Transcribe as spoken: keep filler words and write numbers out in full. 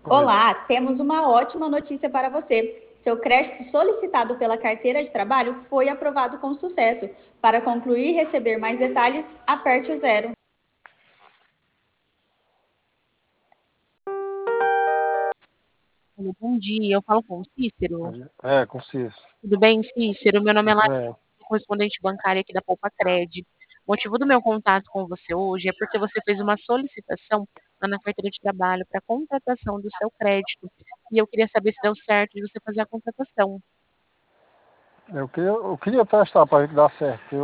Oi. Olá, temos uma ótima notícia para você. Seu crédito solicitado pela carteira de trabalho foi aprovado com sucesso. Para concluir e receber mais detalhes, aperte o zero. Bom dia, eu falo com o Cícero. É, com Cícero. Tudo bem, Cícero? Meu nome é Tudo Larissa, bem. correspondente bancária aqui da Poupa Cred. O motivo do meu contato com você hoje é porque você fez uma solicitação lá na carteira de trabalho para contratação do seu crédito. E eu queria saber se deu certo de você fazer a contratação. Eu queria, eu queria testar para ver que dá certo.